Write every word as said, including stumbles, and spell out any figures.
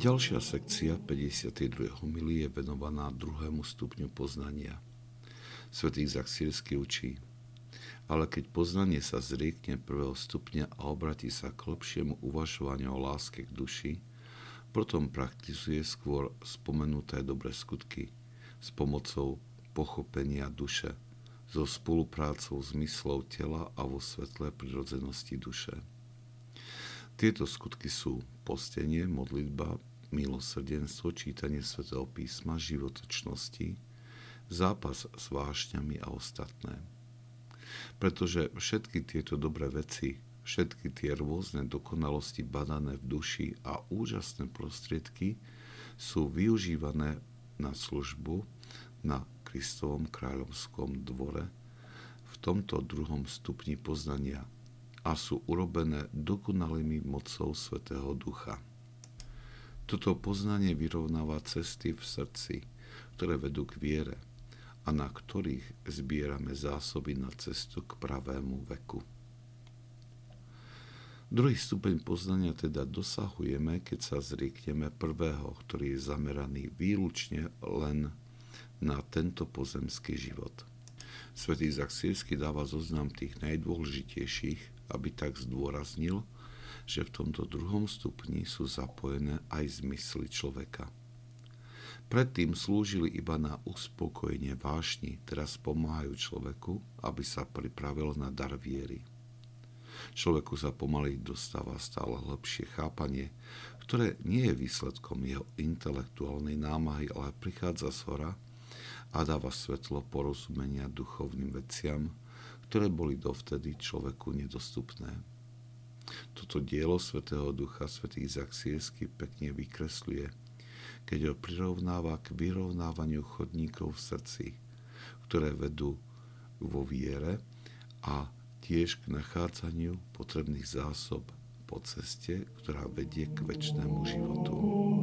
Ďalšia sekcia päťdesiatej druhej homilie je venovaná druhému stupňu poznania. Svätý Izák Sýrsky učí: ale keď poznanie sa zriekne prvého stupňa a obratí sa k hlbšiemu uvažovaniu o láske k duši, potom praktizuje skôr spomenuté dobré skutky s pomocou pochopenia duše, so spoluprácou zmyslov tela a vo svetle prirodzenosti duše. Tieto skutky sú postenie, modlitba, milosrdenstvo, čítanie svätého písma, životočnosti, zápas s vášňami a ostatné. Pretože všetky tieto dobré veci, všetky tie rôzne dokonalosti badané v duši a úžasné prostriedky sú využívané na službu na Kristovom kráľovskom dvore v tomto druhom stupni poznania a sú urobené dokonalými mocou Svätého Ducha. Toto poznanie vyrovnáva cesty v srdci, ktoré vedú k viere a na ktorých zbierame zásoby na cestu k pravému veku. Druhý stupeň poznania teda dosahujeme, keď sa zriekneme prvého, ktorý je zameraný výlučne len na tento pozemský život. Svätý Izák Sýrsky dáva zoznam tých najdôležitejších, aby tak zdôraznil, že v tomto druhom stupni sú zapojené aj zmysly človeka. Predtým slúžili iba na uspokojenie vášni, teraz pomáhajú človeku, aby sa pripravil na dar viery. Človeku sa pomaly dostáva stále hlbšie chápanie, ktoré nie je výsledkom jeho intelektuálnej námahy, ale prichádza zhora a dáva svetlo porozumenia duchovným veciam, ktoré boli dovtedy človeku nedostupné. Toto dielo Svätého Ducha svätý Izák Sýrsky pekne vykresľuje, keď ho prirovnáva k vyrovnávaniu chodníkov v srdci, ktoré vedú vo viere a tiež k nachádzaniu potrebných zásob po ceste, ktorá vedie k večnému životu.